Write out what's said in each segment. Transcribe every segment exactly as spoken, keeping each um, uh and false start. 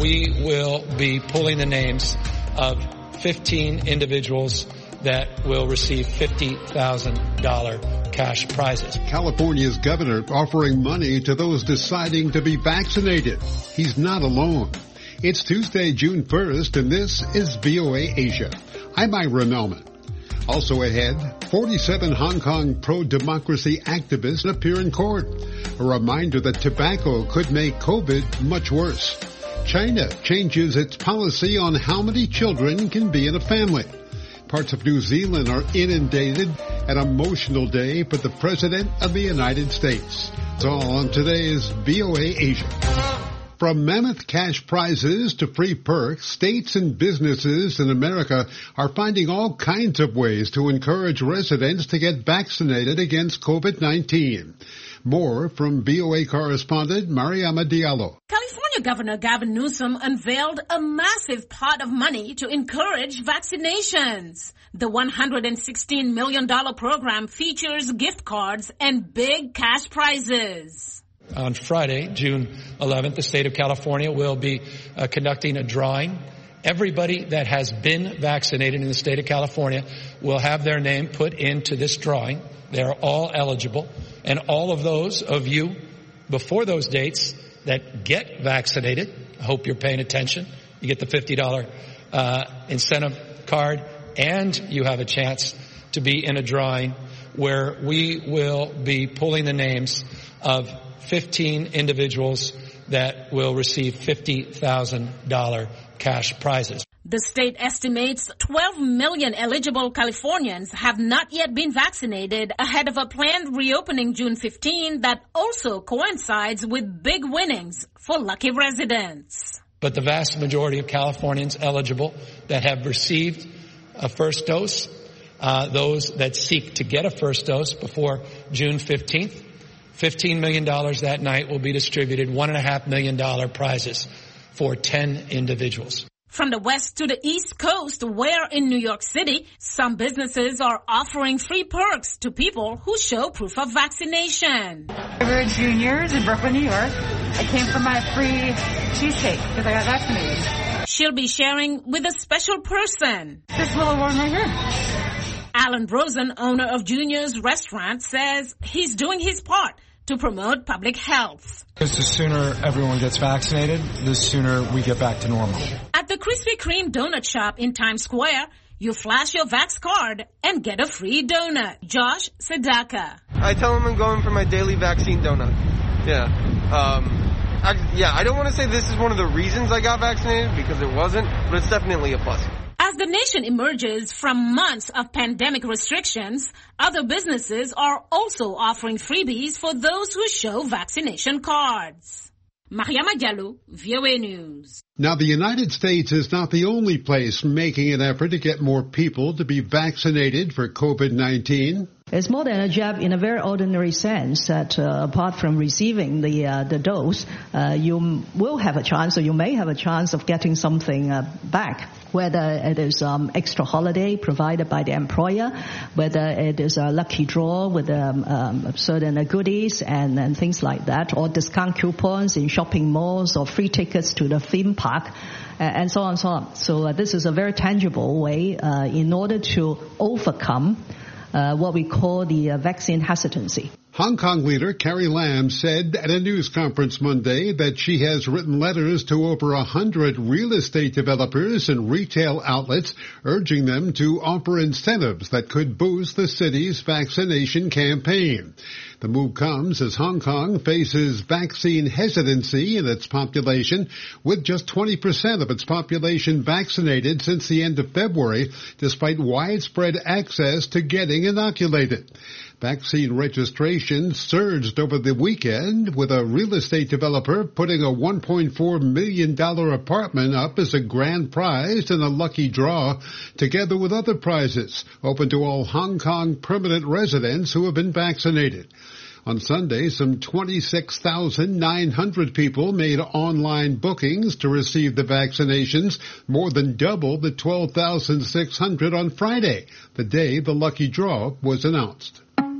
we will be pulling the names of fifteen individuals that will receive fifty thousand dollars cash prizes. California's governor offering money to those deciding to be vaccinated. He's not alone. It's Tuesday, June first, and this is V O A Asia. I'm Ira Melman. Also ahead, forty-seven Hong Kong pro-democracy activists appear in court. A reminder that tobacco could make COVID much worse. China changes its policy on how many children can be in a family. Parts of New Zealand are inundated. An emotional day for the President of the United States. It's all on today's V O A Asia. From mammoth cash prizes to free perks, states and businesses in America are finding all kinds of ways to encourage residents to get vaccinated against COVID nineteen. More from V O A correspondent Mariama Diallo. California Governor Gavin Newsom unveiled a massive pot of money to encourage vaccinations. The one hundred sixteen million dollars program features gift cards and big cash prizes. On Friday, June eleventh, the state of California will be uh, conducting a drawing. Everybody that has been vaccinated in the state of California will have their name put into this drawing. They are all eligible. And all of those of you before those dates that get vaccinated, I hope you're paying attention. You get the fifty dollars uh, incentive card, and you have a chance to be in a drawing where we will be pulling the names of fifteen individuals that will receive fifty thousand dollars cash prizes. The state estimates twelve million eligible Californians have not yet been vaccinated ahead of a planned reopening June fifteenth that also coincides with big winnings for lucky residents. But the vast majority of Californians eligible that have received a first dose, uh, those that seek to get a first dose before June fifteenth, fifteen million dollars that night will be distributed, one point five million dollars prizes for ten individuals. From the west to the east coast, where in New York City, some businesses are offering free perks to people who show proof of vaccination. We're juniors in Brooklyn, New York. I came for my free cheesecake because I got vaccinated. She'll be sharing with a special person. This little one right here. Alan Rosen, owner of Junior's Restaurant, says he's doing his part to promote public health. Because the sooner everyone gets vaccinated, the sooner we get back to normal. At the Krispy Kreme donut shop in Times Square, you flash your Vax card and get a free donut. Josh Sedaka. I tell them I'm going for my daily vaccine donut. Yeah. Um, I, yeah, I don't want to say this is one of the reasons I got vaccinated because it wasn't, but it's definitely a plus. As the nation emerges from months of pandemic restrictions, other businesses are also offering freebies for those who show vaccination cards. Mariama Diallo, V O A News. Now, the United States is not the only place making an effort to get more people to be vaccinated for COVID nineteen. It's more than a jab in a very ordinary sense that uh, apart from receiving the uh, the dose, uh, you will have a chance or you may have a chance of getting something uh, back, whether it is um, extra holiday provided by the employer, whether it is a lucky draw with um, um, certain goodies and, and things like that, or discount coupons in shopping malls or free tickets to the theme park. Uh, and so on and so on. So uh, this is a very tangible way uh, in order to overcome Uh, what we call the uh, vaccine hesitancy. Hong Kong leader Carrie Lam said at a news conference Monday that she has written letters to over a hundred real estate developers and retail outlets urging them to offer incentives that could boost the city's vaccination campaign. The move comes as Hong Kong faces vaccine hesitancy in its population, with just twenty percent of its population vaccinated since the end of February, despite widespread access to getting inoculated. Vaccine registration surged over the weekend, with a real estate developer putting a one point four million dollars apartment up as a grand prize in a lucky draw, together with other prizes open to all Hong Kong permanent residents who have been vaccinated. On Sunday, some twenty-six thousand nine hundred people made online bookings to receive the vaccinations, more than double the twelve thousand six hundred on Friday, the day the lucky draw was announced.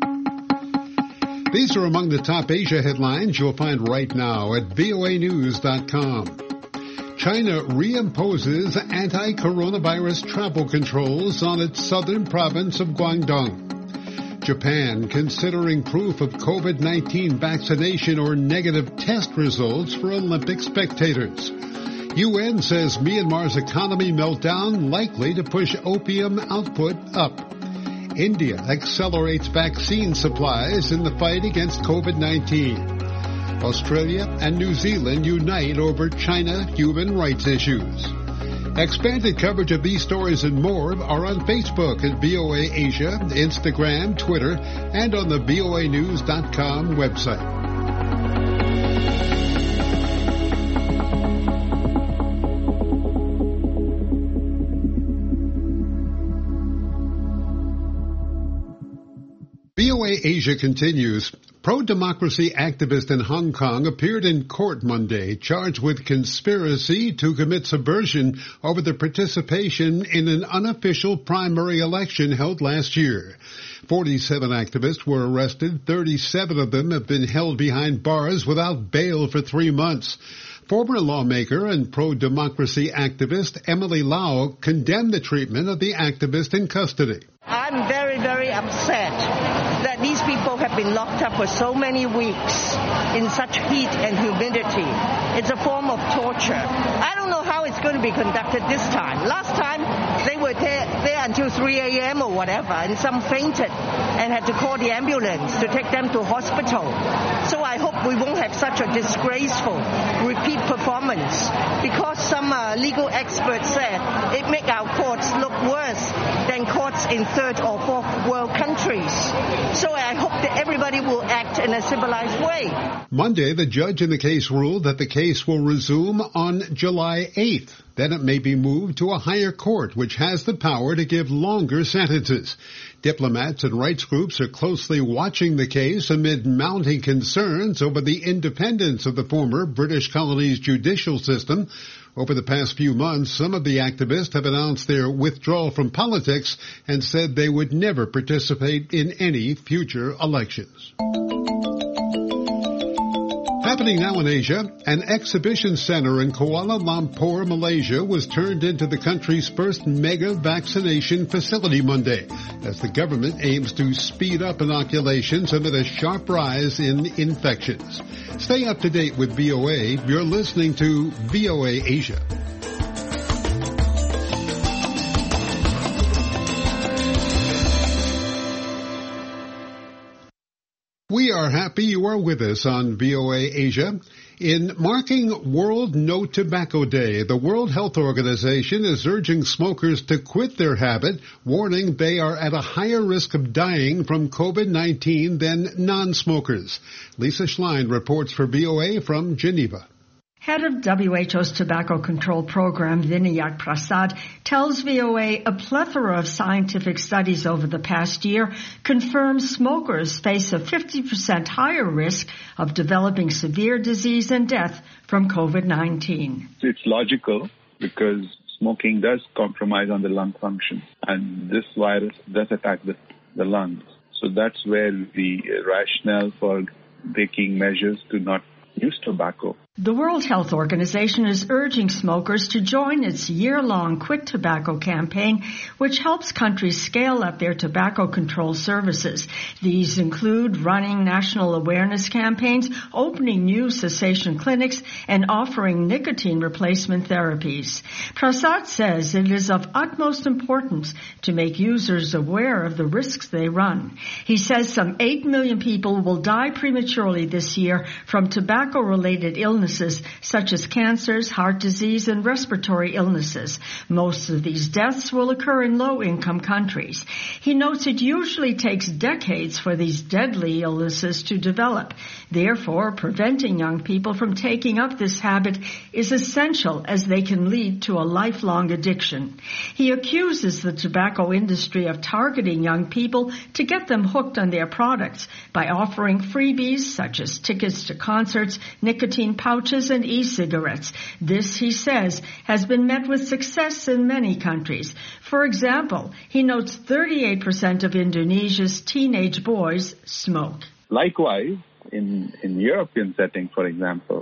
These are among the top Asia headlines you'll find right now at V O A news dot com. China reimposes anti-coronavirus travel controls on its southern province of Guangdong. Japan considering proof of COVID nineteen vaccination or negative test results for Olympic spectators. U N says Myanmar's economy meltdown likely to push opium output up. India accelerates vaccine supplies in the fight against COVID nineteen. Australia and New Zealand unite over China human rights issues. Expanded coverage of these stories and more are on Facebook at V O A Asia, Instagram, Twitter, and on the V O A news dot com website. V O A Asia continues. Pro-democracy activist in Hong Kong appeared in court Monday, charged with conspiracy to commit subversion over the participation in an unofficial primary election held last year. forty-seven activists were arrested. thirty-seven of them have been held behind bars without bail for three months. Former lawmaker and pro-democracy activist Emily Lau condemned the treatment of the activist in custody. I'm very, very upset that these people have been locked up for so many weeks in such heat and humidity. It's a form of torture. I don't know how it's going to be conducted this time. Last time, they were there, there until three a.m. or whatever, and some fainted and had to call the ambulance to take them to hospital. So I hope we won't have such a disgraceful repeat performance, because some uh, legal experts said it make our courts look worse than courts in third or fourth world countries. So I hope that everybody will act in a civilized way. Monday, the judge in the case ruled that the case will resume on July eighth. Then it may be moved to a higher court, which has the power to give longer sentences. Diplomats and rights groups are closely watching the case amid mounting concerns over the independence of the former British colony's judicial system. Over the past few months, some of the activists have announced their withdrawal from politics and said they would never participate in any future elections. Happening now in Asia, an exhibition center in Kuala Lumpur, Malaysia, was turned into the country's first mega vaccination facility Monday, as the government aims to speed up inoculations amid a sharp rise in infections. Stay up to date with V O A. You're listening to V O A Asia. We are happy you are with us on V O A Asia. In marking World No Tobacco Day, the World Health Organization is urging smokers to quit their habit, warning they are at a higher risk of dying from COVID nineteen than non-smokers. Lisa Schlein reports for V O A from Geneva. Head of W H O's Tobacco Control Program, Vinayak Prasad, tells V O A a plethora of scientific studies over the past year confirm smokers face a fifty percent higher risk of developing severe disease and death from COVID nineteen. It's logical because smoking does compromise on the lung function, and this virus does attack the, the lungs. So that's where the rationale for taking measures to not use tobacco. The World Health Organization is urging smokers to join its year-long Quit Tobacco campaign, which helps countries scale up their tobacco control services. These include running national awareness campaigns, opening new cessation clinics, and offering nicotine replacement therapies. Prasad says it is of utmost importance to make users aware of the risks they run. He says some eight million people will die prematurely this year from tobacco-related illnesses such as cancers, heart disease, and respiratory illnesses. Most of these deaths will occur in low-income countries. He notes it usually takes decades for these deadly illnesses to develop. Therefore, preventing young people from taking up this habit is essential, as they can lead to a lifelong addiction. He accuses the tobacco industry of targeting young people to get them hooked on their products by offering freebies such as tickets to concerts, nicotine pouches, and e-cigarettes. This, he says, has been met with success in many countries. For example, he notes thirty-eight percent of Indonesia's teenage boys smoke. Likewise, in, in European setting, for example,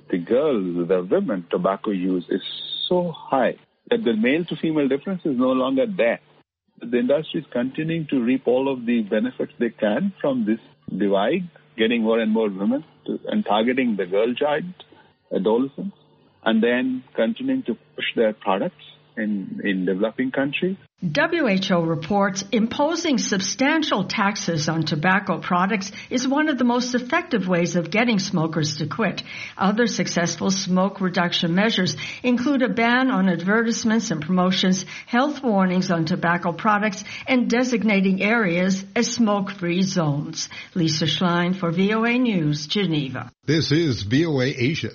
the girls, the women, tobacco use is so high that the male to female difference is no longer there. The industry is continuing to reap all of the benefits they can from this divide, getting more and more women to, and targeting the girl child, adolescents, and then continuing to push their products in, in developing countries. W H O reports imposing substantial taxes on tobacco products is one of the most effective ways of getting smokers to quit. Other successful smoke reduction measures include a ban on advertisements and promotions, health warnings on tobacco products, and designating areas as smoke-free zones. Lisa Schlein for V O A News, Geneva. This is V O A Asia.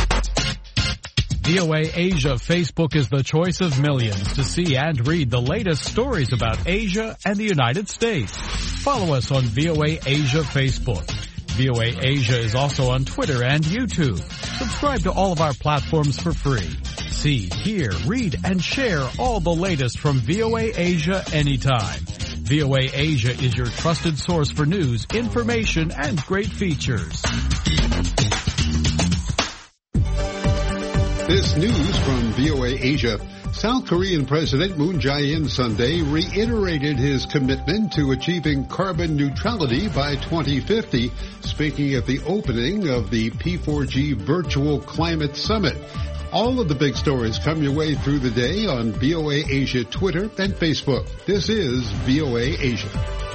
V O A Asia Facebook is the choice of millions to see and read the latest stories about Asia and the United States. Follow us on V O A Asia Facebook. V O A Asia is also on Twitter and YouTube. Subscribe to all of our platforms for free. See, hear, read, and share all the latest from V O A Asia anytime. V O A Asia is your trusted source for news, information, and great features. This news from V O A Asia. South Korean President Moon Jae-in Sunday reiterated his commitment to achieving carbon neutrality by twenty fifty, speaking at the opening of the P four G Virtual Climate Summit. All of the big stories come your way through the day on V O A Asia Twitter and Facebook. This is V O A Asia.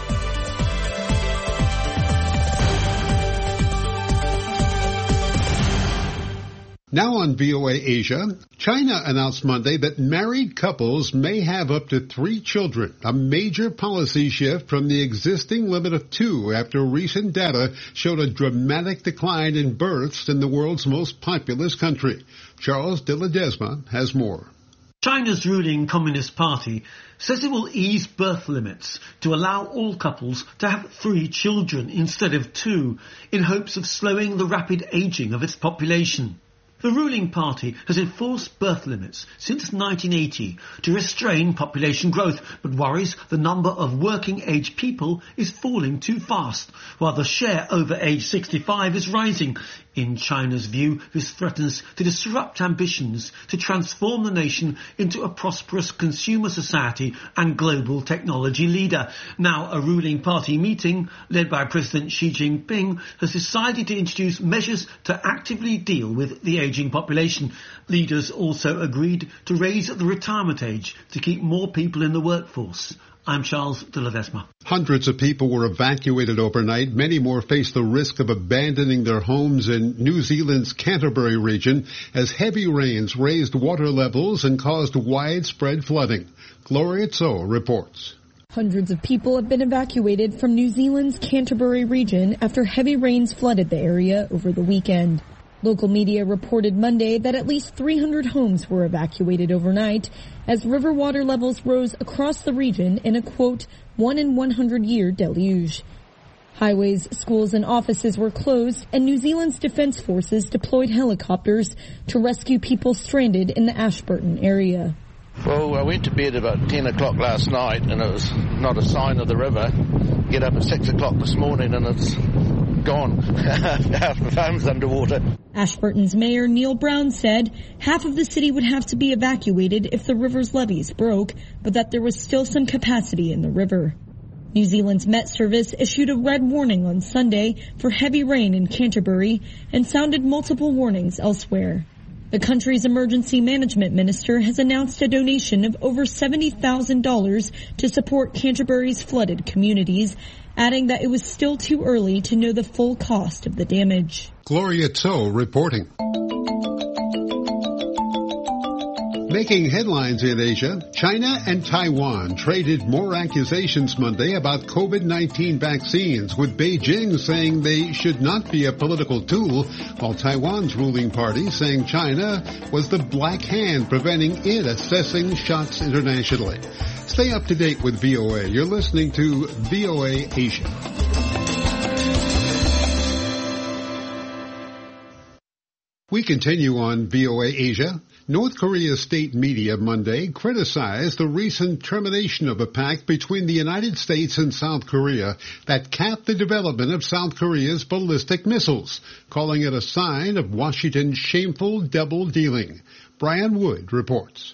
Now on V O A Asia, China announced Monday that married couples may have up to three children, a major policy shift from the existing limit of two after recent data showed a dramatic decline in births in the world's most populous country. Charles de Ledesma has more. China's ruling Communist Party says it will ease birth limits to allow all couples to have three children instead of two, in hopes of slowing the rapid aging of its population. The ruling party has enforced birth limits since nineteen eighty to restrain population growth, but worries the number of working-age people is falling too fast, while the share over age sixty-five is rising. In China's view, this threatens to disrupt ambitions to transform the nation into a prosperous consumer society and global technology leader. Now, a ruling party meeting led by President Xi Jinping has decided to introduce measures to actively deal with the aging population. Leaders also agreed to raise the retirement age to keep more people in the workforce. I'm Charles de Ledesma. Hundreds of people were evacuated overnight. Many more face the risk of abandoning their homes in New Zealand's Canterbury region as heavy rains raised water levels and caused widespread flooding. Gloria Tso reports. Hundreds of people have been evacuated from New Zealand's Canterbury region after heavy rains flooded the area over the weekend. Local media reported Monday that at least three hundred homes were evacuated overnight as river water levels rose across the region in a, quote, one in one hundred year deluge. Highways, schools, and offices were closed, and New Zealand's defense forces deployed helicopters to rescue people stranded in the Ashburton area. Well, I went to bed about ten o'clock last night, and it was not a sign of the river. Get up at six o'clock this morning, and it's gone. Half the farm's underwater. Ashburton's mayor, Neil Brown, said half of the city would have to be evacuated if the river's levees broke, but that there was still some capacity in the river. New Zealand's Met Service issued a red warning on Sunday for heavy rain in Canterbury and sounded multiple warnings elsewhere. The country's emergency management minister has announced a donation of over seventy thousand dollars to support Canterbury's flooded communities, adding that it was still too early to know the full cost of the damage. Gloria Tso reporting. Making headlines in Asia, China and Taiwan traded more accusations Monday about COVID nineteen vaccines, with Beijing saying they should not be a political tool, while Taiwan's ruling party saying China was the black hand preventing it assessing shots internationally. Stay up to date with V O A. You're listening to V O A Asia. We continue on V O A Asia. North Korea's state media Monday criticized the recent termination of a pact between the United States and South Korea that capped the development of South Korea's ballistic missiles, calling it a sign of Washington's shameful double-dealing. Brian Wood reports.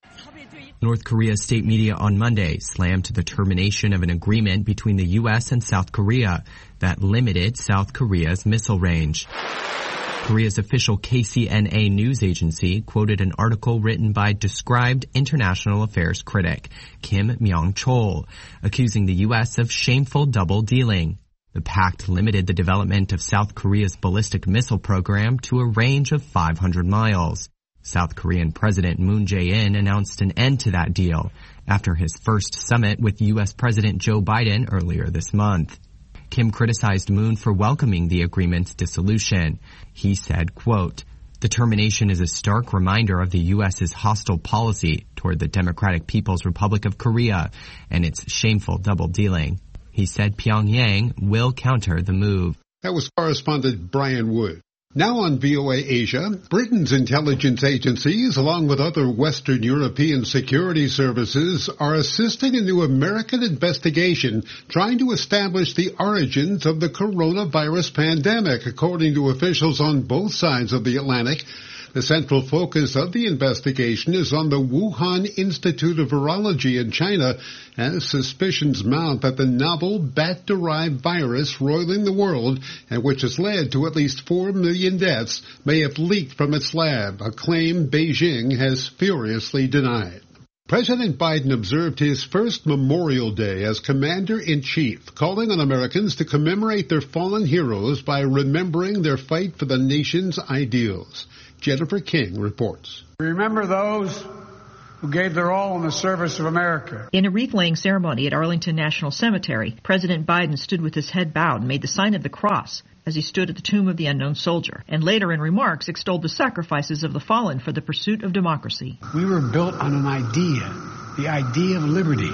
North Korea's state media on Monday slammed the termination of an agreement between the U S and South Korea that limited South Korea's missile range. Korea's official K C N A news agency quoted an article written by described international affairs critic Kim Myong-chol, accusing the U S of shameful double-dealing. The pact limited the development of South Korea's ballistic missile program to a range of five hundred miles. South Korean President Moon Jae-in announced an end to that deal after his first summit with U S President Joe Biden earlier this month. Kim criticized Moon for welcoming the agreement's dissolution. He said, quote, "The termination is a stark reminder of the U S's hostile policy toward the Democratic People's Republic of Korea and its shameful double-dealing." He said Pyongyang will counter the move. That was correspondent Brian Wood. Now on V O A Asia, Britain's intelligence agencies, along with other Western European security services, are assisting a new American investigation trying to establish the origins of the coronavirus pandemic, according to officials on both sides of the Atlantic. The central focus of the investigation is on the Wuhan Institute of Virology in China, as suspicions mount that the novel bat-derived virus roiling the world, and which has led to at least four million deaths, may have leaked from its lab, a claim Beijing has furiously denied. President Biden observed his first Memorial Day as Commander-in-Chief, calling on Americans to commemorate their fallen heroes by remembering their fight for the nation's ideals. Jennifer King reports. Remember those who gave their all in the service of America. In a wreath-laying ceremony at Arlington National Cemetery, President Biden stood with his head bowed and made the sign of the cross as he stood at the tomb of the unknown soldier, and later in remarks extolled the sacrifices of the fallen for the pursuit of democracy. We were built on an idea, the idea of liberty,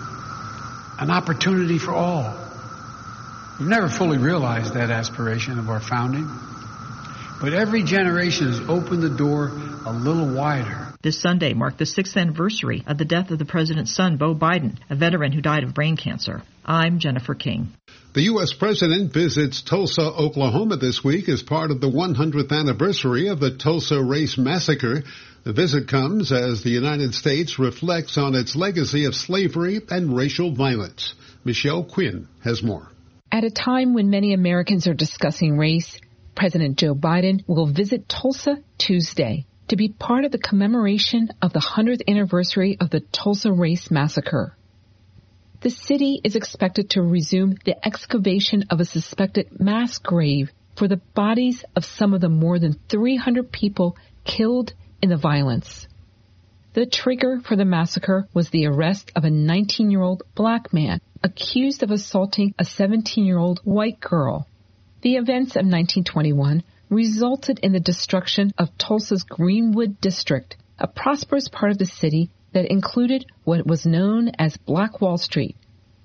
an opportunity for all. We've never fully realized that aspiration of our founding, but every generation has opened the door a little wider. This Sunday marked the sixth anniversary of the death of the president's son, Beau Biden, a veteran who died of brain cancer. I'm Jennifer King. The U S president visits Tulsa, Oklahoma this week as part of the one hundredth anniversary of the Tulsa Race Massacre. The visit comes as the United States reflects on its legacy of slavery and racial violence. Michelle Quinn has more. At a time when many Americans are discussing race, President Joe Biden will visit Tulsa Tuesday to be part of the commemoration of the one hundredth anniversary of the Tulsa Race Massacre. The city is expected to resume the excavation of a suspected mass grave for the bodies of some of the more than three hundred people killed in the violence. The trigger for the massacre was the arrest of a nineteen-year-old black man accused of assaulting a seventeen-year-old white girl. The events of nineteen twenty-one resulted in the destruction of Tulsa's Greenwood District, a prosperous part of the city that included what was known as Black Wall Street.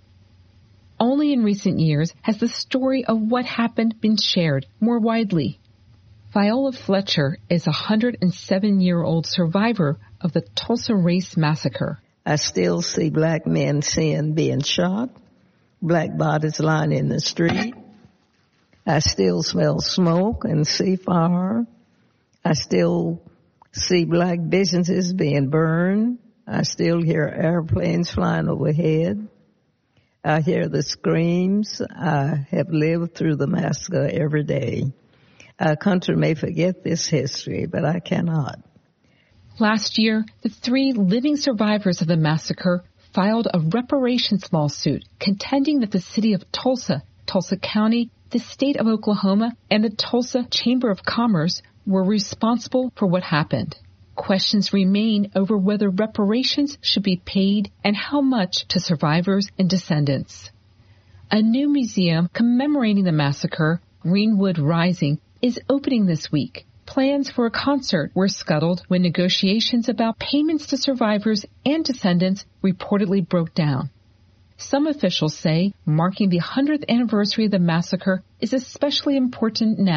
Only in recent years has the story of what happened been shared more widely. Viola Fletcher is a one hundred seven-year-old survivor of the Tulsa Race Massacre. I still see black men seen being shot, black bodies lying in the street. I still smell smoke and see fire. I still see black businesses being burned. I still hear airplanes flying overhead. I hear the screams. I have lived through the massacre every day. Our country may forget this history, but I cannot. Last year, the three living survivors of the massacre filed a reparations lawsuit contending that the city of Tulsa, Tulsa County, the state of Oklahoma, and the Tulsa Chamber of Commerce were responsible for what happened. Questions remain over whether reparations should be paid and how much to survivors and descendants. A new museum commemorating the massacre, Greenwood Rising, is opening this week. Plans for a concert were scuttled when negotiations about payments to survivors and descendants reportedly broke down. Some officials say marking the one hundredth anniversary of the massacre is especially important now.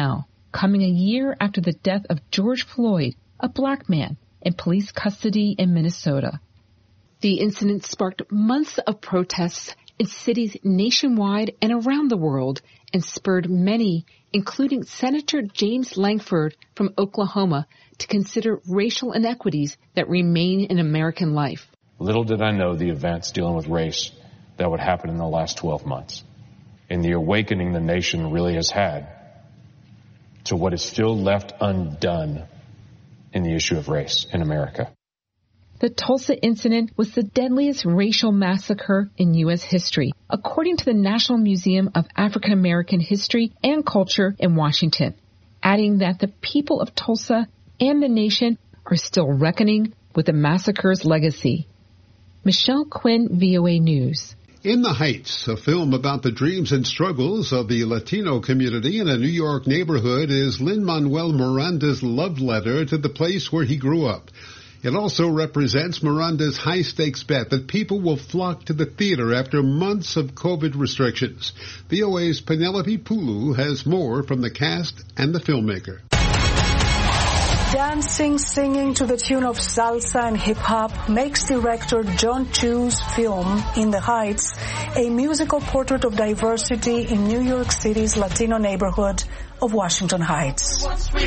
coming a year after the death of George Floyd, a black man, in police custody in Minnesota. The incident sparked months of protests in cities nationwide and around the world and spurred many, including Senator James Lankford from Oklahoma, to consider racial inequities that remain in American life. Little did I know the events dealing with race that would happen in the last twelve months, and the awakening the nation really has had to what is still left undone in the issue of race in America. The Tulsa incident was the deadliest racial massacre in U S history, according to the National Museum of African American History and Culture in Washington, adding that the people of Tulsa and the nation are still reckoning with the massacre's legacy. Michelle Quinn, V O A News. In the Heights, a film about the dreams and struggles of the Latino community in a New York neighborhood, is Lin-Manuel Miranda's love letter to the place where he grew up. It also represents Miranda's high-stakes bet that people will flock to the theater after months of COVID restrictions. V O A's Penelope Pulu has more from the cast and the filmmaker. Dancing, singing to the tune of salsa and hip-hop makes director John Chu's film, In the Heights, a musical portrait of diversity in New York City's Latino neighborhood of Washington Heights.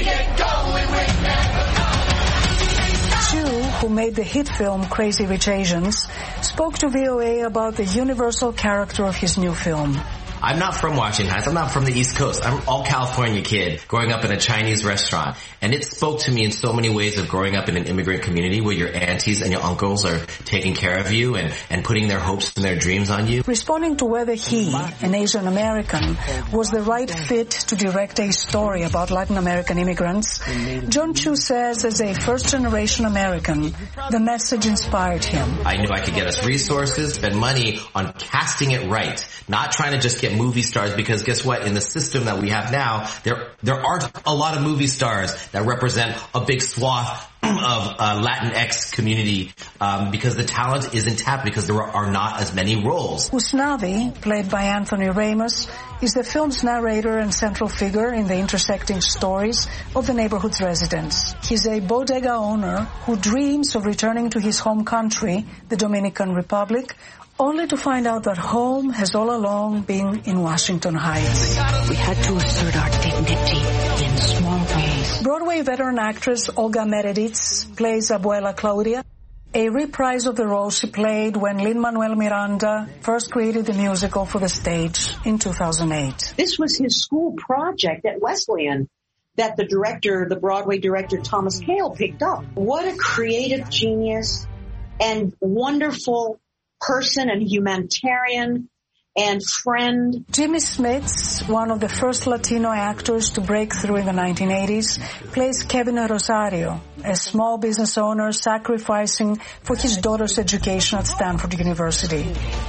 Chu, who made the hit film Crazy Rich Asians, spoke to V O A about the universal character of his new film. I'm not from Washington Heights. I'm not from the East Coast. I'm all California kid growing up in a Chinese restaurant. And it spoke to me in so many ways of growing up in an immigrant community where your aunties and your uncles are taking care of you and, and putting their hopes and their dreams on you. Responding to whether he, an Asian American, was the right fit to direct a story about Latin American immigrants, John Chu says as a first-generation American, the message inspired him. I knew I could get us resources, spend money on casting it right, not trying to just get movie stars, because guess what? In the system that we have now, there there aren't a lot of movie stars that represent a big swath of uh, Latinx community um, because the talent isn't tapped because there are not as many roles. Usnavi, played by Anthony Ramos, is the film's narrator and central figure in the intersecting stories of the neighborhood's residents. He's a bodega owner who dreams of returning to his home country, the Dominican Republic, only to find out that home has all along been in Washington Heights. We had to assert our dignity in small ways. Broadway veteran actress Olga Meredith plays Abuela Claudia, a reprise of the role she played when Lin-Manuel Miranda first created the musical for the stage in two thousand eight. This was his school project at Wesleyan that the director, the Broadway director Thomas Hale, picked up. What a creative genius and wonderful person and humanitarian and friend. Jimmy Smits, one of the first Latino actors to break through in the nineteen eighties, plays Kevin Rosario, a small business owner sacrificing for his daughter's education at Stanford University.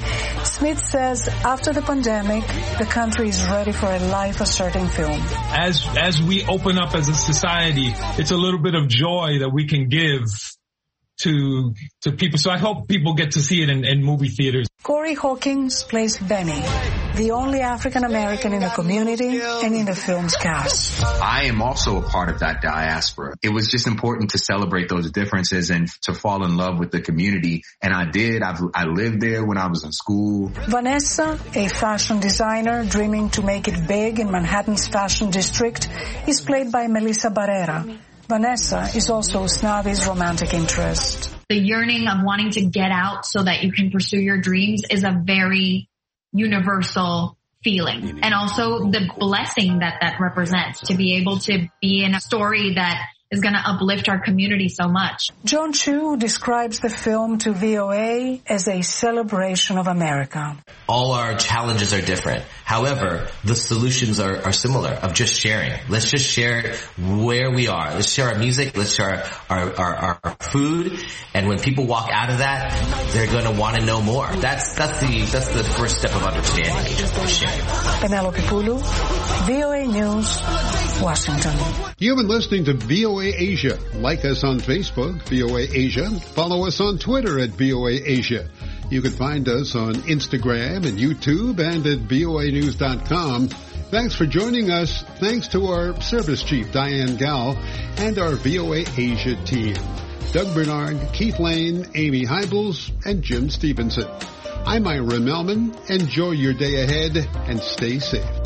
Smith says after the pandemic, the country is ready for a life-asserting film. As, as we open up as a society, it's a little bit of joy that we can give to to people. So I hope people get to see it in, in movie theaters. Corey Hawkins plays Benny, the only African-American in the community and in the film's cast. I am also a part of that diaspora. It was just important to celebrate those differences and to fall in love with the community. And I did. I've, I lived there when I was in school. Vanessa, a fashion designer dreaming to make it big in Manhattan's fashion district, is played by Melissa Barrera. Vanessa is also Usnavi's romantic interest. The yearning of wanting to get out so that you can pursue your dreams is a very universal feeling. And also the blessing that that represents, to be able to be in a story that is going to uplift our community so much. John Chu describes the film to V O A as a celebration of America. All our challenges are different. However, the solutions are, are similar, of just sharing. Let's just share where we are. Let's share our music. Let's share our, our, our, our food. And when people walk out of that, they're going to want to know more. That's, that's the, that's the first step of understanding each other, sharing. Penelope Pulu, V O A News, Washington. You've been listening to V O A Asia. Like us on Facebook, V O A Asia. Follow us on Twitter at V O A Asia. You can find us on Instagram and YouTube and at V O A news dot com. Thanks for joining us. Thanks to our service chief, Diane Gall, and our V O A Asia team, Doug Bernard, Keith Lane, Amy Heibels, and Jim Stevenson. I'm Ira Melman. Enjoy your day ahead and stay safe.